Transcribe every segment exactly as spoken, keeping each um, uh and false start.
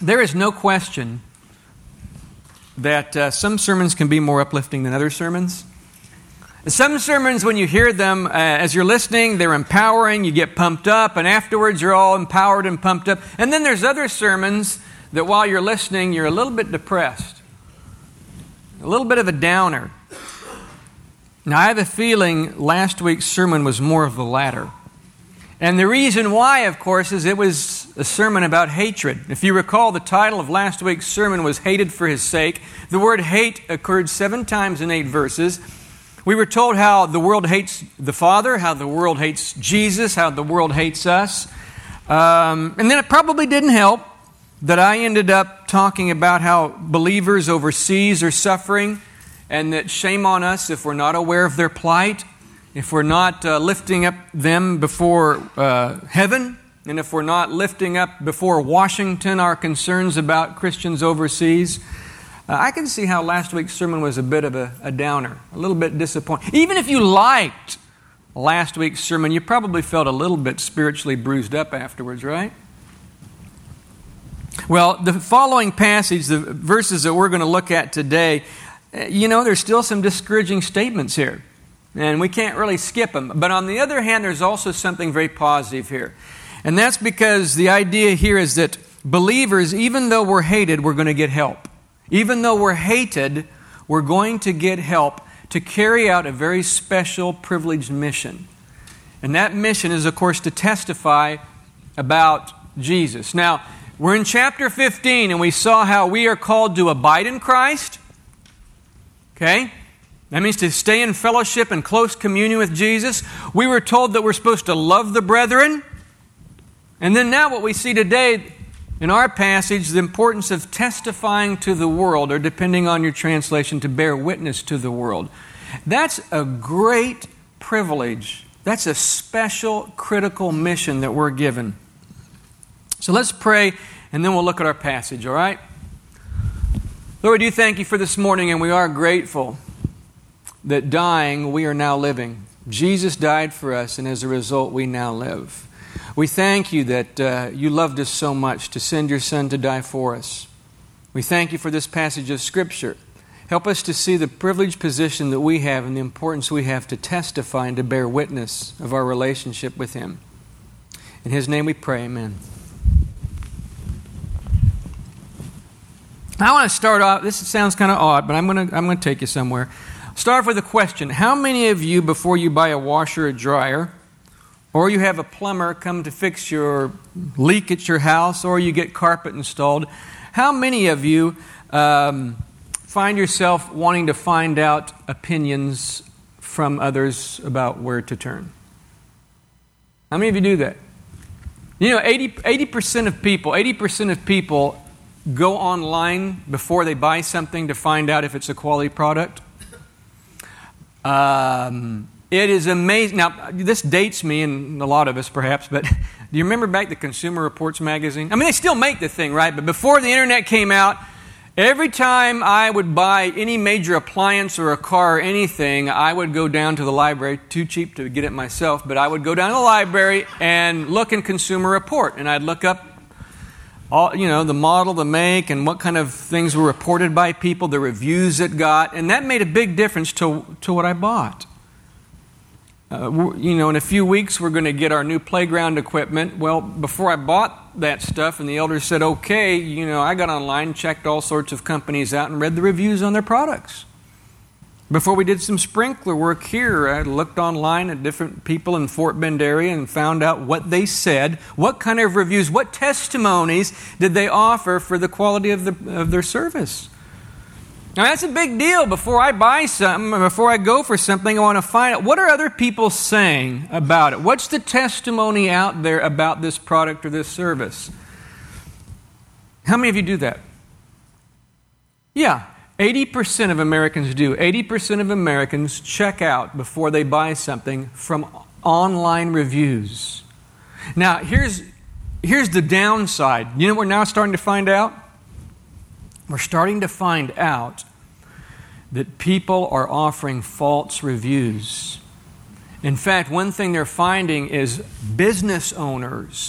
There is no question that uh, some sermons can be more uplifting than other sermons. Some sermons, when you hear them, uh, as you're listening, they're empowering, you get pumped up, and afterwards you're all empowered and pumped up. And then there's other sermons that while you're listening, you're a little bit depressed, a little bit of a downer. Now, I have a feeling last week's sermon was more of the latter. And the reason why, of course, is it was a sermon about hatred. If you recall, the title of last week's sermon was Hated for His Sake. The word hate occurred seven times in eight verses. We were told how the world hates the Father, how the world hates Jesus, how the world hates us. Um, and then it probably didn't help that I ended up talking about how believers overseas are suffering, and that shame on us if we're not aware of their plight, if we're not uh, lifting up them before uh, heaven, and if we're not lifting up before Washington our concerns about Christians overseas. Uh, I can see how last week's sermon was a bit of a, a downer, a little bit disappointing. Even if you liked last week's sermon, you probably felt a little bit spiritually bruised up afterwards, right? Well, the following passage, the verses that we're going to look at today, you know, there's still some discouraging statements here, and we can't really skip them. But on the other hand, there's also something very positive here. And that's because the idea here is that believers, even though we're hated, we're going to get help. Even though we're hated, we're going to get help to carry out a very special, privileged mission. And that mission is, of course, to testify about Jesus. Now, we're in chapter fifteen, and we saw how we are called to abide in Christ. Okay? That means to stay in fellowship and close communion with Jesus. We were told that we're supposed to love the brethren. And then now what we see today in our passage, the importance of testifying to the world, or depending on your translation, to bear witness to the world. That's a great privilege. That's a special, critical mission that we're given. So let's pray, and then we'll look at our passage, all right? Lord, we do thank you for this morning, and we are grateful that dying, we are now living. Jesus died for us, and as a result, we now live. We thank you that uh, you loved us so much to send your Son to die for us. We thank you for this passage of Scripture. Help us to see the privileged position that we have and the importance we have to testify and to bear witness of our relationship with Him. In His name we pray, amen. I want to start off, this sounds kind of odd, but I'm going to I'm going to take you somewhere. Start off with a question. How many of you, before you buy a washer or dryer, or you have a plumber come to fix your leak at your house, or you get carpet installed, how many of you um, find yourself wanting to find out opinions from others about where to turn? How many of you do that? You know, eighty percent of people, eighty percent of people go online before they buy something to find out if it's a quality product. Um, it is amazing. Now, this dates me and a lot of us perhaps, but do you remember back the Consumer Reports magazine? I mean, they still make the thing, right? But before the internet came out, every time I would buy any major appliance or a car or anything, I would go down to the library, too cheap to get it myself, but I would go down to the library and look in Consumer Report, and I'd look up all, you know, the model, the make, and what kind of things were reported by people, the reviews it got, and that made a big difference to, to what I bought. Uh, you know, in a few weeks we're going to get our new playground equipment. Well, before I bought that stuff and the elders said, okay, you know, I got online, checked all sorts of companies out and read the reviews on their products. Before we did some sprinkler work here, I looked online at different people in Fort Bend area and found out what they said, what kind of reviews, what testimonies did they offer for the quality of, the, of their service. Now that's a big deal. Before I buy something, before I go for something, I want to find out what are other people saying about it. What's the testimony out there about this product or this service? How many of you do that? Yeah. eighty percent of Americans do. eighty percent of Americans check out before they buy something from online reviews. Now, here's, here's the downside. You know what we're now starting to find out? We're starting to find out that people are offering false reviews. In fact, one thing they're finding is business owners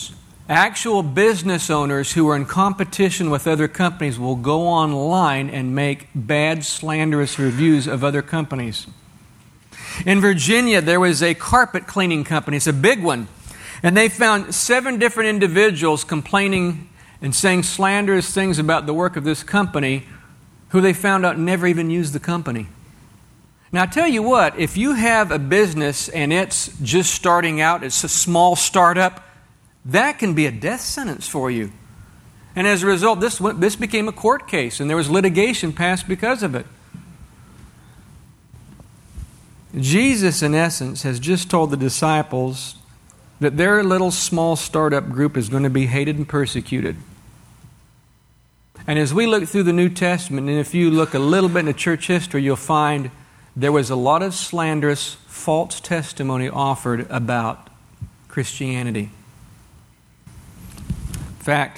Actual business owners who are in competition with other companies will go online and make bad, slanderous reviews of other companies. In Virginia, there was a carpet cleaning company. It's a big one. And they found seven different individuals complaining and saying slanderous things about the work of this company who they found out never even used the company. Now, I tell you what, if you have a business and it's just starting out, it's a small startup, that can be a death sentence for you. And as a result, this, this became a court case, and there was litigation passed because of it. Jesus, in essence, has just told the disciples that their little small startup group is going to be hated and persecuted. And as we look through the New Testament, and if you look a little bit into church history, you'll find there was a lot of slanderous, false testimony offered about Christianity. In fact,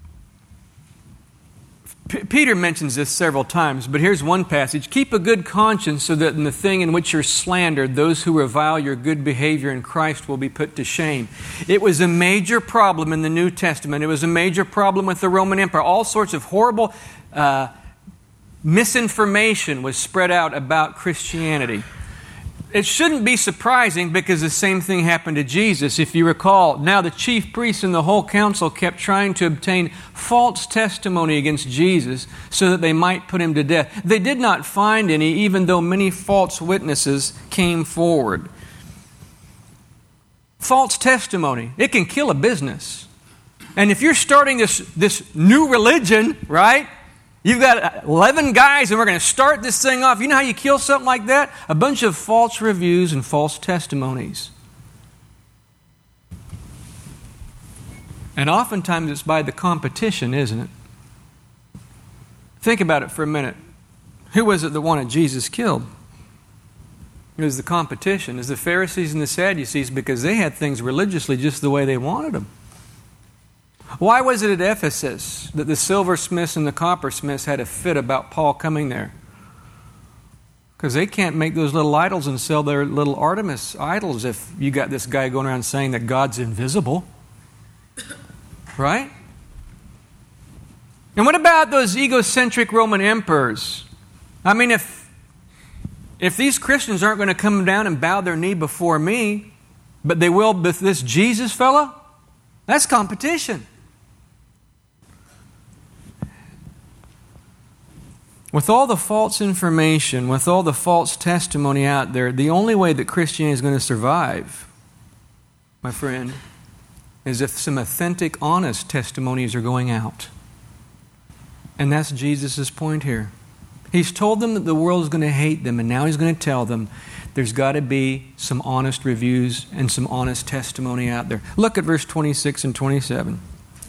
P- Peter mentions this several times, but here's one passage. Keep a good conscience so that in the thing in which you're slandered, those who revile your good behavior in Christ will be put to shame. It was a major problem in the New Testament. It was a major problem with the Roman Empire. All sorts of horrible uh, misinformation was spread out about Christianity. It shouldn't be surprising because the same thing happened to Jesus. If you recall, now the chief priests and the whole council kept trying to obtain false testimony against Jesus so that they might put him to death. They did not find any, even though many false witnesses came forward. False testimony, it can kill a business. And if you're starting this, this new religion, right? You've got eleven guys and we're going to start this thing off. You know how you kill something like that? A bunch of false reviews and false testimonies. And oftentimes it's by the competition, isn't it? Think about it for a minute. Who was it that wanted Jesus killed? It was the competition. It was the Pharisees and the Sadducees because they had things religiously just the way they wanted them. Why was it at Ephesus that the silversmiths and the coppersmiths had a fit about Paul coming there? Because they can't make those little idols and sell their little Artemis idols if you got this guy going around saying that God's invisible. Right? And what about those egocentric Roman emperors? I mean, if, if these Christians aren't going to come down and bow their knee before me, but they will with this Jesus fellow, that's competition. With all the false information, with all the false testimony out there, the only way that Christianity is going to survive, my friend, is if some authentic, honest testimonies are going out. And that's Jesus' point here. He's told them that the world is going to hate them, and now he's going to tell them there's got to be some honest reviews and some honest testimony out there. Look at verse twenty-six and twenty-seven.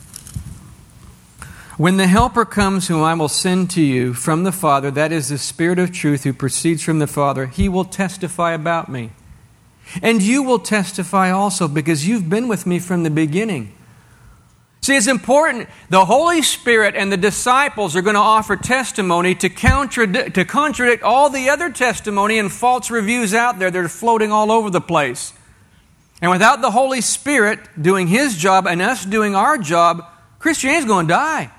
When the Helper comes, whom I will send to you from the Father, that is the Spirit of truth who proceeds from the Father, he will testify about me. And you will testify also because you've been with me from the beginning. See, it's important. The Holy Spirit and the disciples are going to offer testimony to contradict, to contradict all the other testimony and false reviews out there that are floating all over the place. And without the Holy Spirit doing His job and us doing our job, Christianity is going to die.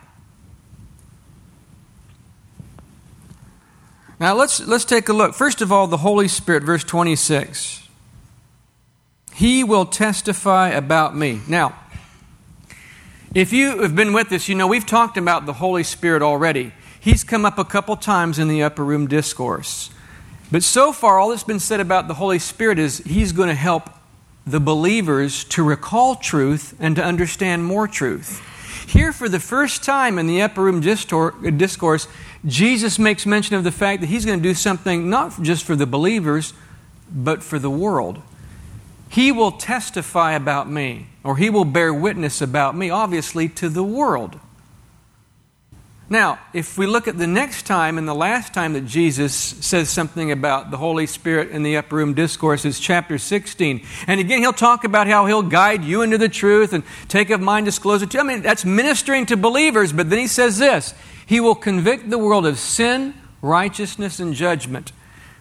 Now let's, let's take a look. First of all, the Holy Spirit, verse twenty-six. He will testify about me. Now, if you have been with us, you know we've talked about the Holy Spirit already. He's come up a couple times in the Upper Room Discourse. But so far, all that's been said about the Holy Spirit is He's going to help the believers to recall truth and to understand more truth. Here, for the first time in the Upper Room Discourse, Jesus makes mention of the fact that He's going to do something not just for the believers, but for the world. He will testify about me, or He will bear witness about me, obviously, to the world. Now, if we look at the next time and the last time that Jesus says something about the Holy Spirit in the Upper Room Discourse is chapter sixteen. And again, He'll talk about how He'll guide you into the truth and take of mine, disclose it to you. I mean, that's ministering to believers, but then He says this, He will convict the world of sin, righteousness, and judgment.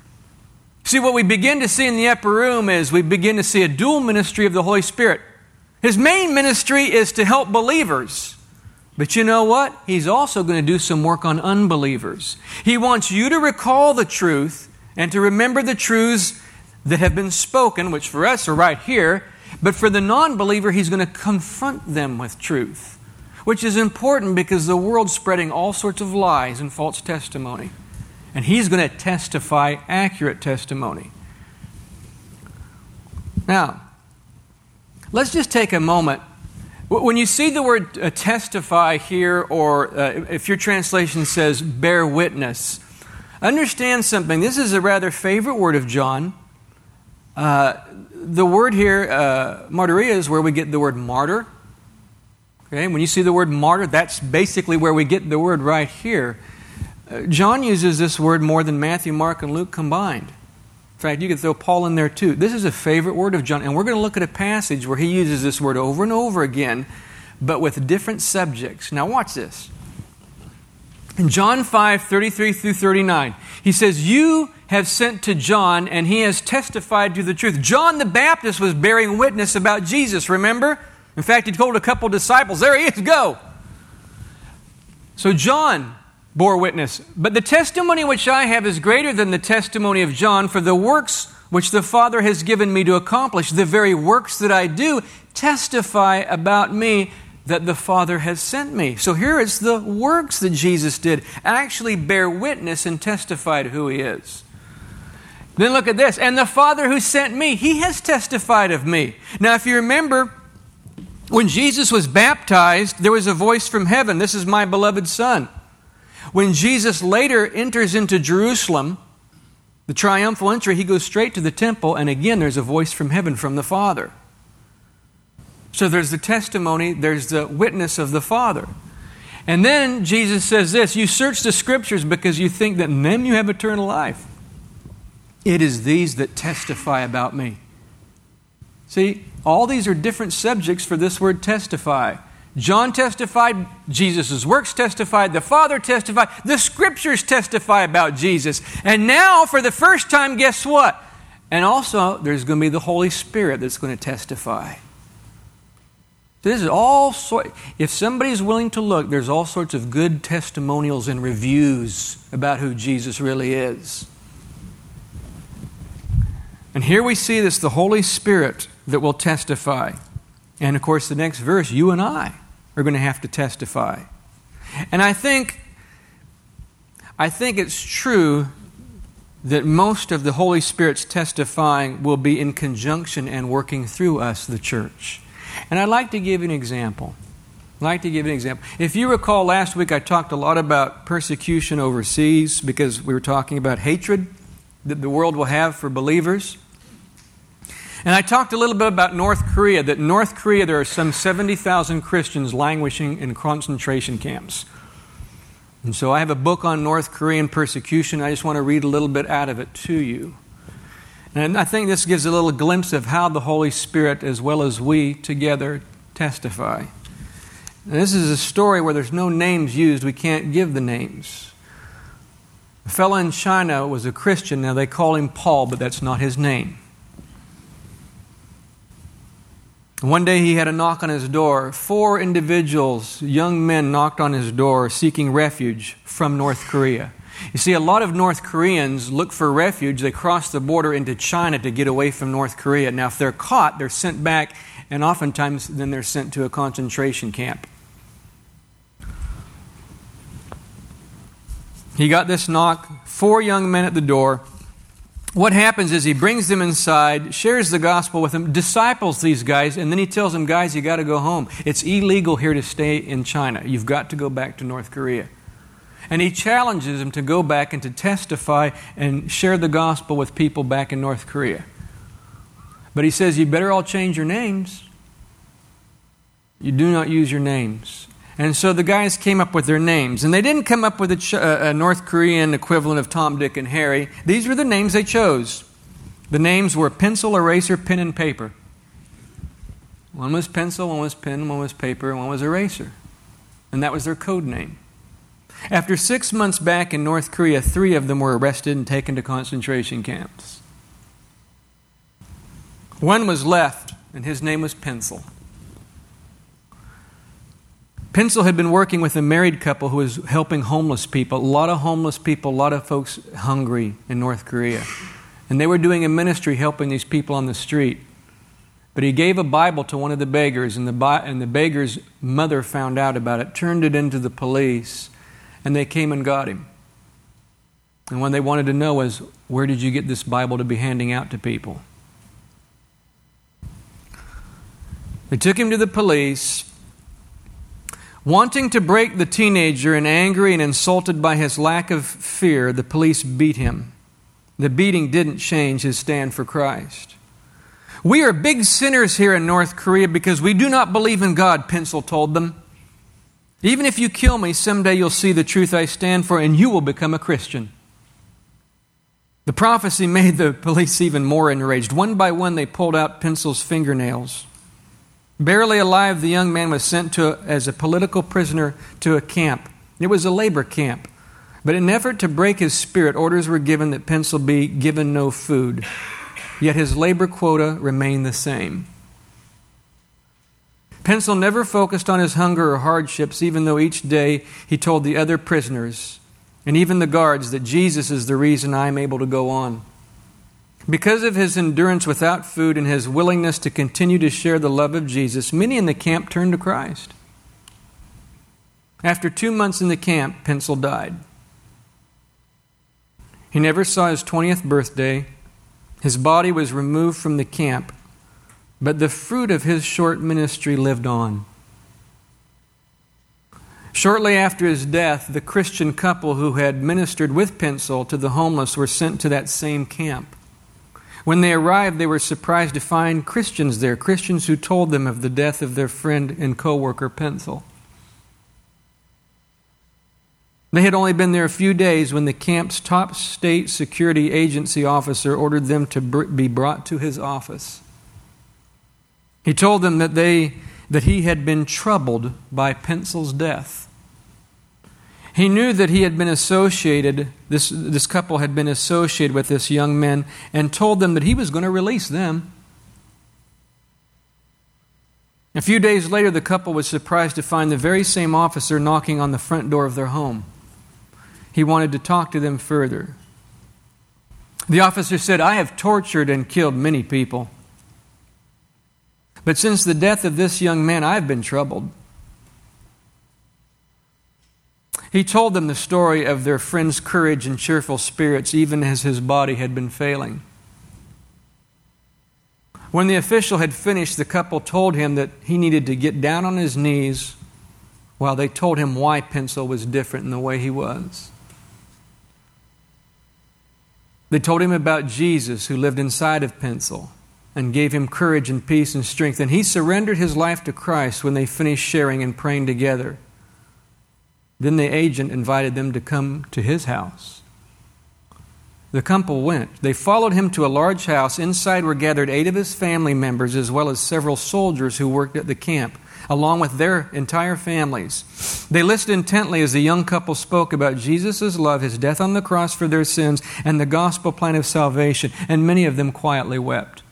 See, what we begin to see in the upper room is we begin to see a dual ministry of the Holy Spirit. His main ministry is to help believers. But you know what? He's also going to do some work on unbelievers. He wants you to recall the truth and to remember the truths that have been spoken, which for us are right here. But for the non-believer, He's going to confront them with truth, which is important because the world's spreading all sorts of lies and false testimony. And He's going to testify accurate testimony. Now, let's just take a moment. When you see the word uh, testify here, or uh, if your translation says bear witness, understand something. This is a rather favorite word of John. Uh, the word here, uh, martyria, is where we get the word martyr. Okay, when you see the word martyr, that's basically where we get the word right here. Uh, John uses this word more than Matthew, Mark, and Luke combined. In fact, you could throw Paul in there too. This is a favorite word of John, and we're going to look at a passage where he uses this word over and over again, but with different subjects. Now watch this. In John five, thirty-three through thirty-nine, he says, "You have sent to John, and he has testified to the truth." John the Baptist was bearing witness about Jesus, remember? In fact, he told a couple disciples, "There he is, go." So John bore witness. "But the testimony which I have is greater than the testimony of John, for the works which the Father has given me to accomplish, the very works that I do, testify about me that the Father has sent me." So here it's the works that Jesus did actually bear witness and testify to who He is. Then look at this. "And the Father who sent me, He has testified of me." Now if you remember, when Jesus was baptized, there was a voice from heaven, "This is my beloved Son." When Jesus later enters into Jerusalem, the triumphal entry, He goes straight to the temple, and again there's a voice from heaven from the Father. So there's the testimony, there's the witness of the Father. And then Jesus says this, "You search the Scriptures because you think that in them you have eternal life. It is these that testify about me." See, all these are different subjects for this word testify. John testified, Jesus' works testified, the Father testified, the Scriptures testify about Jesus. And now, for the first time, guess what? And also, there's going to be the Holy Spirit that's going to testify. This is all sort. If somebody's willing to look, there's all sorts of good testimonials and reviews about who Jesus really is. And here we see this, the Holy Spirit that will testify. And of course, the next verse, you and I are going to have to testify. And I think, I think it's true that most of the Holy Spirit's testifying will be in conjunction and working through us, the church. And I'd like to give you an example. I'd like to give you an example. If you recall, last week I talked a lot about persecution overseas because we were talking about hatred that the world will have for believers. And I talked a little bit about North Korea, that in North Korea there are some seventy thousand Christians languishing in concentration camps. And so I have a book on North Korean persecution. I just want to read a little bit out of it to you. And I think this gives a little glimpse of how the Holy Spirit, as well as we together, testify. And this is a story where there's no names used. We can't give the names. A fellow in China was a Christian. Now they call him Paul, but that's not his name. One day he had a knock on his door. Four individuals, young men, knocked on his door seeking refuge from North Korea. You see, a lot of North Koreans look for refuge. They cross the border into China to get away from North Korea. Now, if they're caught, they're sent back, and oftentimes then they're sent to a concentration camp. He got this knock, four young men at the door. What happens is he brings them inside, shares the gospel with them, disciples these guys, and then he tells them, guys, you got to go home. It's illegal here to stay in China. You've got to go back to North Korea. And he challenges them to go back and to testify and share the gospel with people back in North Korea. But he says, you better all change your names. You do not use your names. And so the guys came up with their names. And they didn't come up with a, Ch- a North Korean equivalent of Tom, Dick, and Harry. These were the names they chose. The names were pencil, eraser, pen, and paper. One was pencil, one was pen, one was paper, and one was eraser. And that was their code name. After six months back in North Korea, three of them were arrested and taken to concentration camps. One was left, and his name was Pencil. Pensel had been working with a married couple who was helping homeless people. A lot of homeless people, a lot of folks hungry in North Korea. And they were doing a ministry helping these people on the street. But he gave a Bible to one of the beggars, and the, Bi- and the beggar's mother found out about it, turned it into the police, and they came and got him. And what they wanted to know was, where did you get this Bible to be handing out to people? They took him to the police. Wanting to break the teenager and angry and insulted by his lack of fear, the police beat him. The beating didn't change his stand for Christ. We are big sinners here in North Korea because we do not believe in God, Pensel told them. Even if you kill me, someday you'll see the truth I stand for and you will become a Christian. The prophecy made the police even more enraged. One by one, they pulled out Pensel's fingernails. Barely alive, the young man was sent to as a political prisoner to a camp. It was a labor camp. But in an effort to break his spirit, orders were given that Pensel be given no food. Yet his labor quota remained the same. Pensel never focused on his hunger or hardships, even though each day he told the other prisoners and even the guards that Jesus is the reason I am able to go on. Because of his endurance without food and his willingness to continue to share the love of Jesus, many in the camp turned to Christ. After two months in the camp, Pensel died. He never saw his twentieth birthday. His body was removed from the camp, but the fruit of his short ministry lived on. Shortly after his death, the Christian couple who had ministered with Pensel to the homeless were sent to that same camp. When they arrived, they were surprised to find Christians there, Christians who told them of the death of their friend and co-worker Pensel. They had only been there a few days when the camp's top state security agency officer ordered them to be brought to his office. He told them that they that he had been troubled by Pensel's death. He knew that he had been associated, this, this couple had been associated with this young man, and told them that he was going to release them. A few days later, the couple was surprised to find the very same officer knocking on the front door of their home. He wanted to talk to them further. The officer said, I have tortured and killed many people. But since the death of this young man, I have been troubled. He told them the story of their friend's courage and cheerful spirits, even as his body had been failing. When the official had finished, the couple told him that he needed to get down on his knees while they told him why Pensel was different in the way he was. They told him about Jesus who lived inside of Pensel and gave him courage and peace and strength. And he surrendered his life to Christ when they finished sharing and praying together. Then the agent invited them to come to his house. The couple went. They followed him to a large house. Inside were gathered eight of his family members as well as several soldiers who worked at the camp, along with their entire families. They listened intently as the young couple spoke about Jesus' love, his death on the cross for their sins, and the gospel plan of salvation, and many of them quietly wept.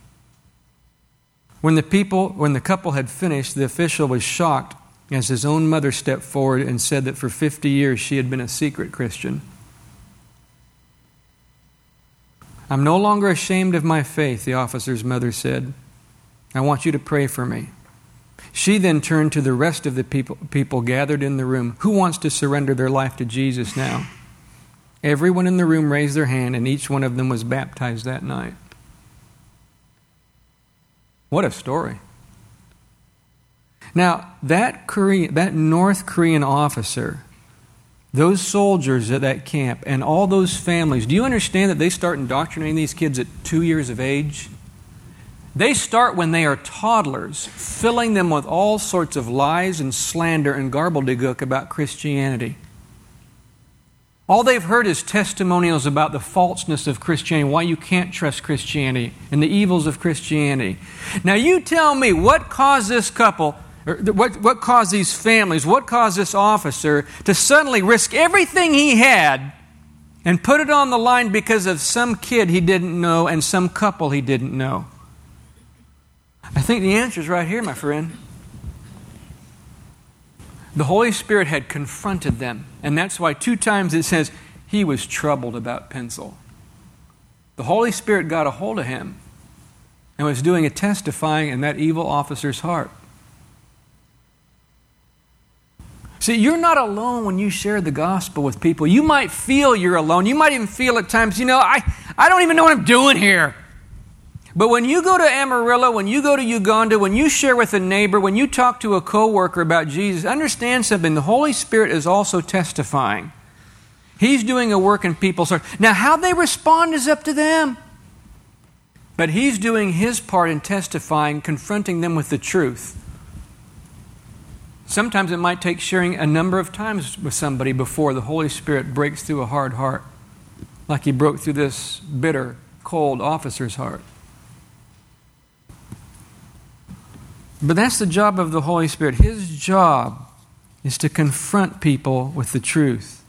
When the people, when the couple had finished, the official was shocked as his own mother stepped forward and said that for fifty years she had been a secret Christian. I'm no longer ashamed of my faith, the officer's mother said. I want you to pray for me. She then turned to the rest of the people, people gathered in the room. Who wants to surrender their life to Jesus now? Everyone in the room raised their hand, and each one of them was baptized that night. What a story. Now, that Korean, that North Korean officer, those soldiers at that camp, and all those families, do you understand that they start indoctrinating these kids at two years of age? They start when they are toddlers, filling them with all sorts of lies and slander and gobbledygook about Christianity. All they've heard is testimonials about the falseness of Christianity, why you can't trust Christianity, and the evils of Christianity. Now you tell me what caused this couple, or what, what caused these families, what caused this officer to suddenly risk everything he had and put it on the line because of some kid he didn't know and some couple he didn't know? I think the answer is right here, my friend. The Holy Spirit had confronted them. And that's why two times it says he was troubled about pencil. The Holy Spirit got a hold of him and was doing a testifying in that evil officer's heart. See, you're not alone when you share the gospel with people. You might feel you're alone. You might even feel at times, you know, I, I don't even know what I'm doing here. But when you go to Amarillo, when you go to Uganda, when you share with a neighbor, when you talk to a coworker about Jesus, understand something. The Holy Spirit is also testifying. He's doing a work in people's hearts. Now, how they respond is up to them. But He's doing His part in testifying, confronting them with the truth. Sometimes it might take sharing a number of times with somebody before the Holy Spirit breaks through a hard heart, like He broke through this bitter, cold officer's heart. But that's the job of the Holy Spirit. His job is to confront people with the truth.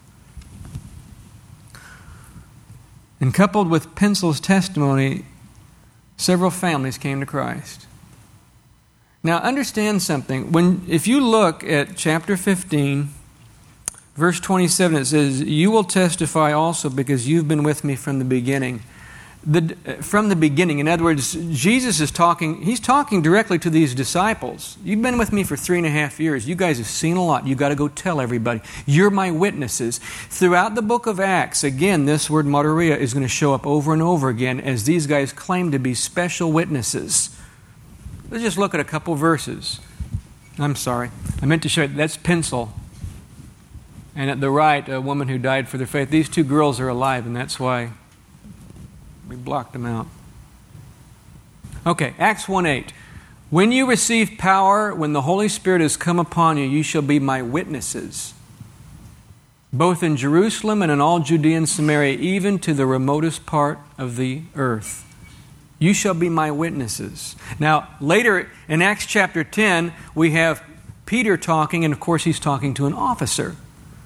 And coupled with Pencil's testimony, several families came to Christ. Now understand something. When if you look at chapter fifteen, verse twenty-seven, it says, "You will testify also because you've been with me from the beginning." The, from the beginning, in other words, Jesus is talking, He's talking directly to these disciples. You've been with me for three and a half years. You guys have seen a lot. You've got to go tell everybody. You're my witnesses. Throughout the book of Acts, again, this word martyria is going to show up over and over again as these guys claim to be special witnesses. Let's just look at a couple verses. I'm sorry. I meant to show you, that's Pencil. And at the right, a woman who died for their faith. These two girls are alive, and that's why we blocked them out. Okay, Acts one eight. "When you receive power, when the Holy Spirit has come upon you, you shall be my witnesses, both in Jerusalem and in all Judea and Samaria, even to the remotest part of the earth. You shall be my witnesses." Now, later in Acts chapter ten, we have Peter talking, and of course he's talking to an officer,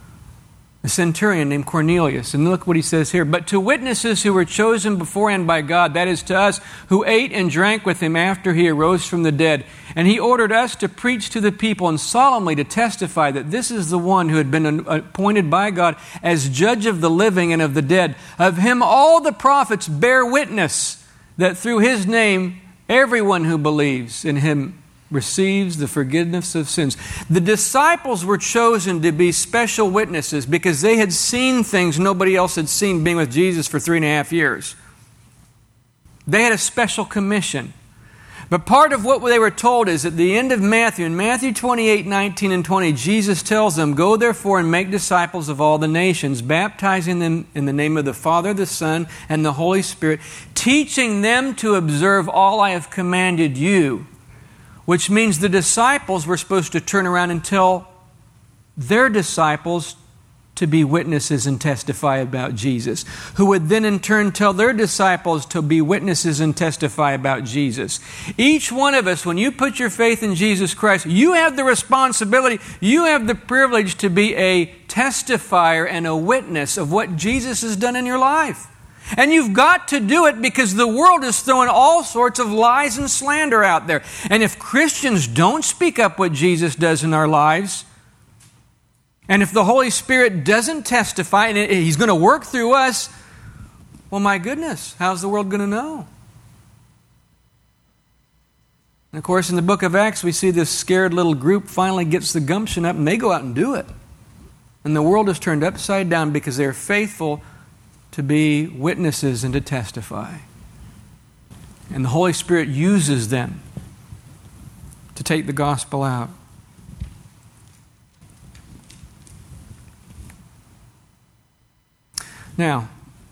a centurion named Cornelius. And look what he says here. "But to witnesses who were chosen beforehand by God, that is to us, who ate and drank with Him after He arose from the dead. And He ordered us to preach to the people and solemnly to testify that this is the one who had been appointed by God as judge of the living and of the dead. Of Him all the prophets bear witness that through His name everyone who believes in Him receives the forgiveness of sins." The disciples were chosen to be special witnesses because they had seen things nobody else had seen being with Jesus for three and a half years. They had a special commission. But part of what they were told is at the end of Matthew, in Matthew twenty-eight, nineteen and twenty, Jesus tells them, "Go therefore and make disciples of all the nations, baptizing them in the name of the Father, the Son, and the Holy Spirit, teaching them to observe all I have commanded you." Which means the disciples were supposed to turn around and tell their disciples to be witnesses and testify about Jesus, who would then in turn tell their disciples to be witnesses and testify about Jesus. Each one of us, when you put your faith in Jesus Christ, you have the responsibility, you have the privilege to be a testifier and a witness of what Jesus has done in your life. And you've got to do it because the world is throwing all sorts of lies and slander out there. And if Christians don't speak up what Jesus does in our lives, and if the Holy Spirit doesn't testify, and He's going to work through us, well, my goodness, how's the world going to know? And of course, in the book of Acts, we see this scared little group finally gets the gumption up, and they go out and do it. And the world is turned upside down because they're faithful to be witnesses and to testify. And the Holy Spirit uses them to take the gospel out. Now,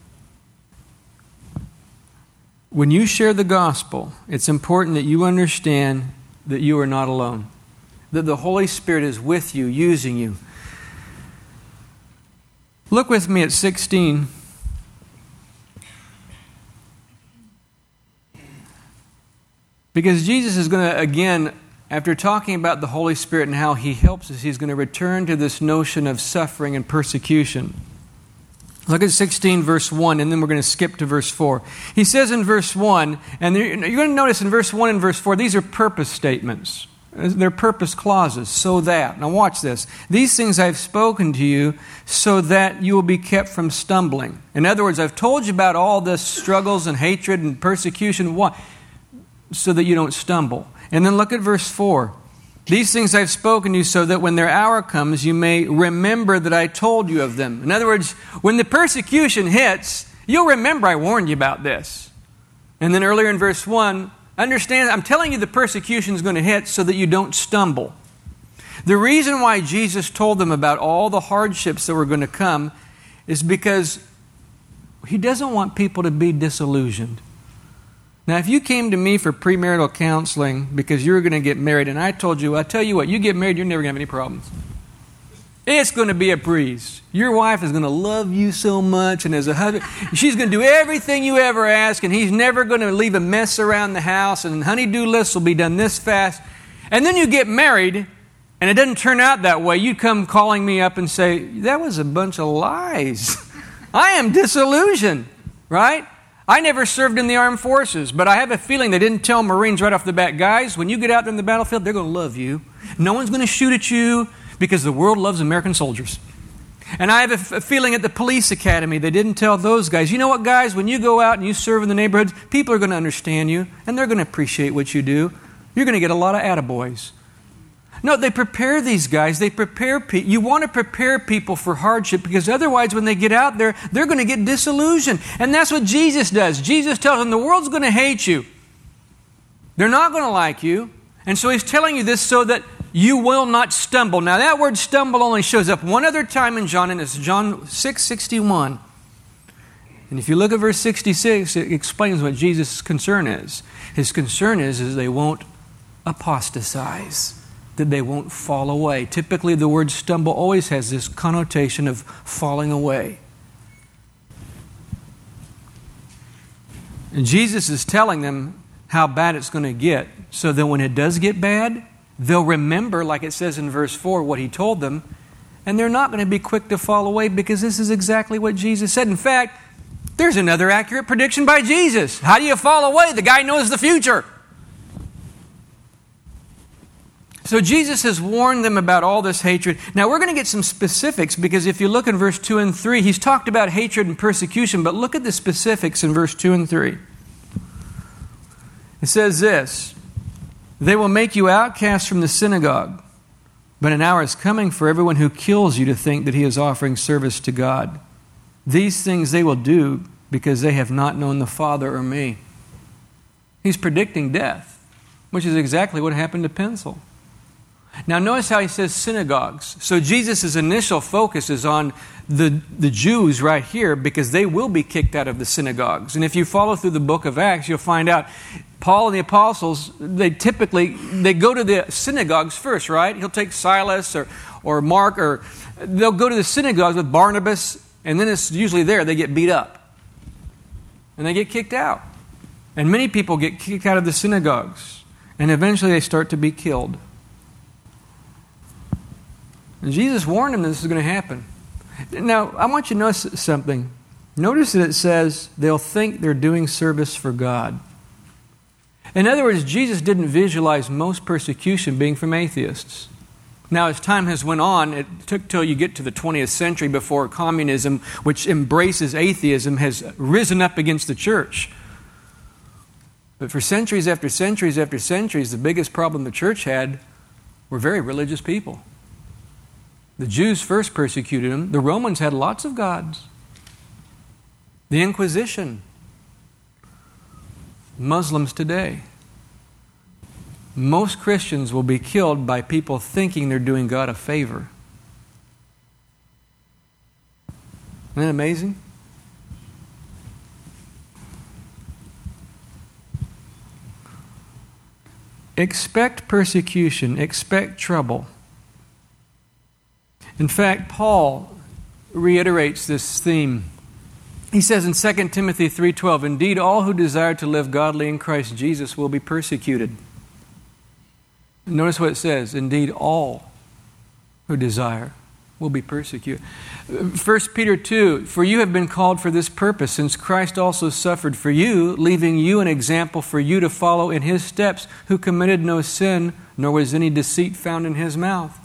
when you share the gospel, it's important that you understand that you are not alone, that the Holy Spirit is with you, using you. Look with me at sixteen. Because Jesus is going to, again, after talking about the Holy Spirit and how He helps us, He's going to return to this notion of suffering and persecution. Look at sixteen, verse one, and then we're going to skip to verse four. He says in verse one, and you're going to notice in verse one and verse four, these are purpose statements. They're purpose clauses, so that. Now watch this. These things I've spoken to you so that you will be kept from stumbling. In other words, I've told you about all this struggles and hatred and persecution. Why? So that you don't stumble. And then look at verse four. These things I've spoken to you so that when their hour comes, you may remember that I told you of them. In other words, when the persecution hits, you'll remember I warned you about this. And then earlier in verse one, understand, I'm telling you the persecution is going to hit so that you don't stumble. The reason why Jesus told them about all the hardships that were going to come is because He doesn't want people to be disillusioned. Now, if you came to me for premarital counseling because you were going to get married, and I told you, I tell you what, you get married, you're never going to have any problems. It's going to be a breeze. Your wife is going to love you so much, and as a husband, she's going to do everything you ever ask, and he's never going to leave a mess around the house, and honey-do lists will be done this fast. And then you get married, and it doesn't turn out that way. You come calling me up and say, that was a bunch of lies. I am disillusioned, right? I never served in the armed forces, but I have a feeling they didn't tell Marines right off the bat, guys, when you get out there in the battlefield, they're going to love you. No one's going to shoot at you, because the world loves American soldiers. And I have a, f- a feeling at the police academy, they didn't tell those guys, you know what, guys, when you go out and you serve in the neighborhoods, people are going to understand you, and they're going to appreciate what you do. You're going to get a lot of attaboys. No, they prepare these guys. They prepare people. You want to prepare people for hardship, because otherwise when they get out there, they're going to get disillusioned. And that's what Jesus does. Jesus tells them the world's going to hate you. They're not going to like you. And so He's telling you this so that you will not stumble. Now that word stumble only shows up one other time in John, and it's John six sixty-one. And if you look at verse sixty-six, it explains what Jesus' concern is. His concern is, is they won't apostatize, that they won't fall away. Typically the word stumble always has this connotation of falling away. And Jesus is telling them how bad it's going to get, so that when it does get bad, they'll remember, like it says in verse four, what He told them, and they're not going to be quick to fall away, because this is exactly what Jesus said. In fact, there's another accurate prediction by Jesus. How do you fall away? The guy knows the future. So Jesus has warned them about all this hatred. Now we're going to get some specifics, because if you look in verse two and three, He's talked about hatred and persecution, but look at the specifics in verse two and three. It says this, they will make you outcasts from the synagogue, but an hour is coming for everyone who kills you to think that he is offering service to God. These things they will do because they have not known the Father or me. He's predicting death, which is exactly what happened to Pencil. Now notice how He says synagogues. So Jesus' initial focus is on the, the Jews right here, because they will be kicked out of the synagogues. And if you follow through the book of Acts, you'll find out Paul and the apostles, they typically, they go to the synagogues first, right? He'll take Silas or, or Mark, or they'll go to the synagogues with Barnabas, and then it's usually there they get beat up. And they get kicked out. And many people get kicked out of the synagogues. And eventually they start to be killed. And Jesus warned them that this is going to happen. Now, I want you to notice something. Notice that it says they'll think they're doing service for God. In other words, Jesus didn't visualize most persecution being from atheists. Now, as time has went on, it took till you get to the twentieth century before communism, which embraces atheism, has risen up against the church. But for centuries after centuries after centuries, the biggest problem the church had were very religious people. The Jews first persecuted them. The Romans had lots of gods. The Inquisition. Muslims today. Most Christians will be killed by people thinking they're doing God a favor. Isn't that amazing? Expect persecution. Expect trouble. In fact, Paul reiterates this theme. He says in Second Timothy three twelve, indeed, all who desire to live godly in Christ Jesus will be persecuted. Notice what it says, indeed, all who desire will be persecuted. First Peter two, for you have been called for this purpose, since Christ also suffered for you, leaving you an example for you to follow in His steps, who committed no sin, nor was any deceit found in his mouth.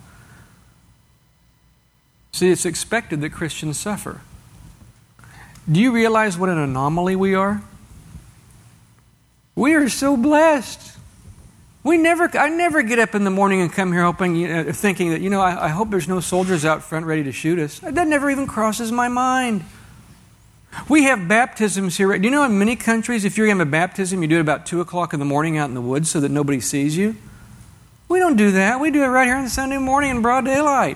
See, it's expected that Christians suffer. Do you realize what an anomaly we are? We are so blessed. We never, I never get up in the morning and come here hoping, you know, thinking that, you know, I, I hope there's no soldiers out front ready to shoot us. That never even crosses my mind. We have baptisms here. Do you know in many countries, if you're going to have a baptism, you do it about two o'clock in the morning out in the woods so that nobody sees you? We don't do that. We do it right here on Sunday morning in broad daylight.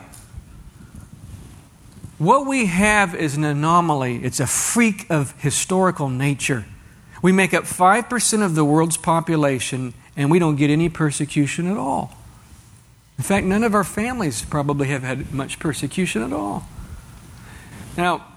What we have is an anomaly. It's a freak of historical nature. We make up five percent of the world's population, and we don't get any persecution at all. In fact, none of our families probably have had much persecution at all. Now,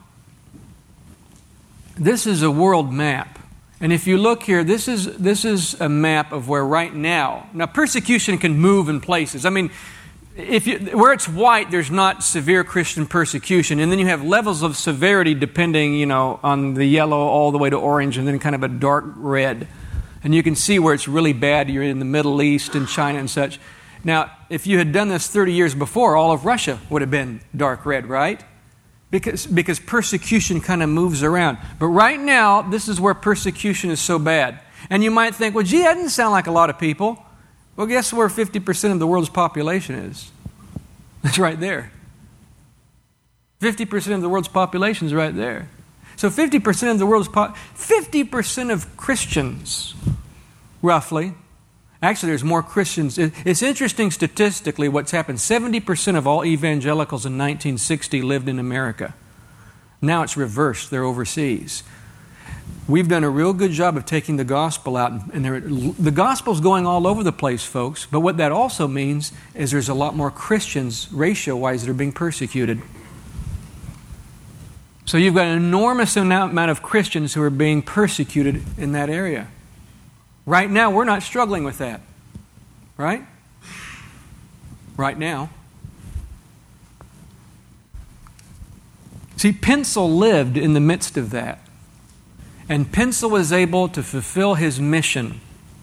this is a world map. And if you look here, this is this is a map of where right now, now persecution can move in places. I mean, if you, where it's white, there's not severe Christian persecution. And then you have levels of severity depending, you know, on the yellow all the way to orange and then kind of a dark red. And you can see where it's really bad. You're in the Middle East and China and such. Now, if you had done this thirty years before, all of Russia would have been dark red, right? Because, because persecution kind of moves around. But right now, this is where persecution is so bad. And you might think, well, gee, that doesn't sound like a lot of people. Well, guess where fifty percent of the world's population is? It's right there. fifty percent of the world's population is right there. So fifty percent of the world's po- fifty percent of Christians, roughly. Actually, there's more Christians. It's interesting statistically what's happened. seventy percent of all evangelicals in nineteen sixty lived in America. Now it's reversed. They're overseas. We've done a real good job of taking the gospel out. And there, the gospel's going all over the place, folks. But what that also means is there's a lot more Christians, ratio-wise, that are being persecuted. So you've got an enormous amount of Christians who are being persecuted in that area. Right now, we're not struggling with that. Right? Right now. See, Pensel lived in the midst of that. And Pensel was able to fulfill his mission.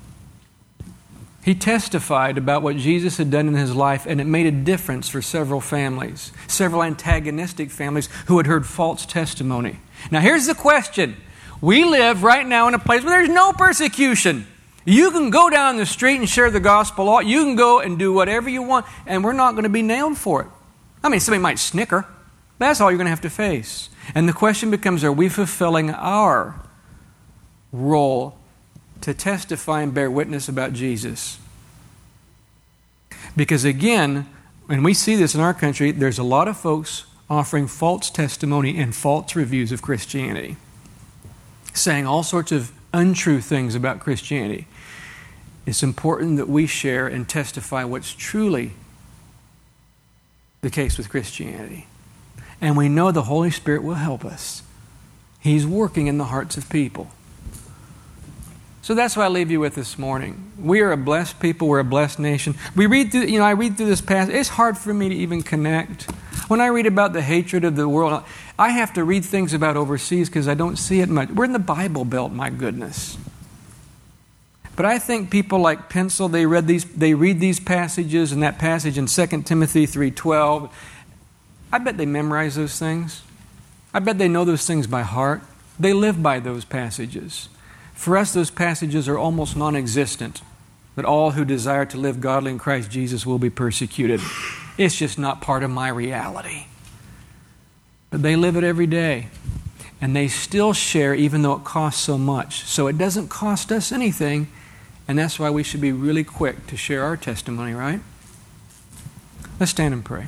He testified about what Jesus had done in his life, and it made a difference for several families, several antagonistic families who had heard false testimony. Now, here's the question. We live right now in a place where there's no persecution. You can go down the street and share the gospel. You can go and do whatever you want, and we're not going to be nailed for it. I mean, somebody might snicker, but that's all you're going to have to face. And the question becomes, are we fulfilling our role to testify and bear witness about Jesus? Because again, when we see this in our country, there's a lot of folks offering false testimony and false reviews of Christianity, saying all sorts of untrue things about Christianity. It's important that we share and testify what's truly the case with Christianity. And we know the Holy Spirit will help us. He's working in the hearts of people. So that's what I leave you with this morning. We are a blessed people. We're a blessed nation. We read through, you know, I read through this passage. It's hard for me to even connect. When I read about the hatred of the world, I have to read things about overseas because I don't see it much. We're in the Bible Belt, my goodness. But I think people like Pensel, they read these, they read these passages and that passage in Second Timothy three twelve. I bet they memorize those things. I bet they know those things by heart. They live by those passages. For us, those passages are almost non-existent. That all who desire to live godly in Christ Jesus will be persecuted. It's just not part of my reality. But they live it every day. And they still share even though it costs so much. So it doesn't cost us anything. And that's why we should be really quick to share our testimony, right? Let's stand and pray.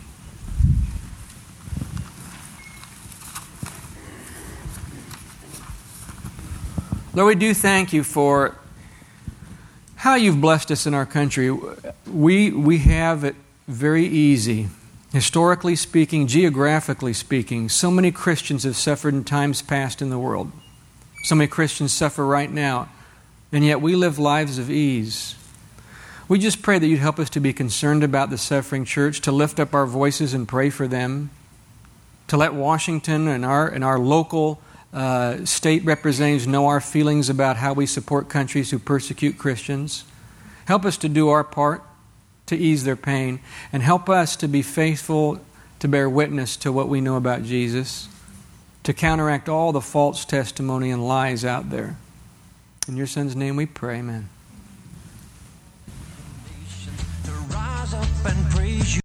Lord, we do thank you for how you've blessed us in our country. We, we have it very easy. Historically speaking, geographically speaking, so many Christians have suffered in times past in the world. So many Christians suffer right now, and yet we live lives of ease. We just pray that you'd help us to be concerned about the suffering church, to lift up our voices and pray for them, to let Washington and our, and our local uh, state representatives know our feelings about how we support countries who persecute Christians. Help us to do our part. to ease their pain, and help us to be faithful to bear witness to what we know about Jesus, to counteract all the false testimony and lies out there. In your Son's name we pray, amen.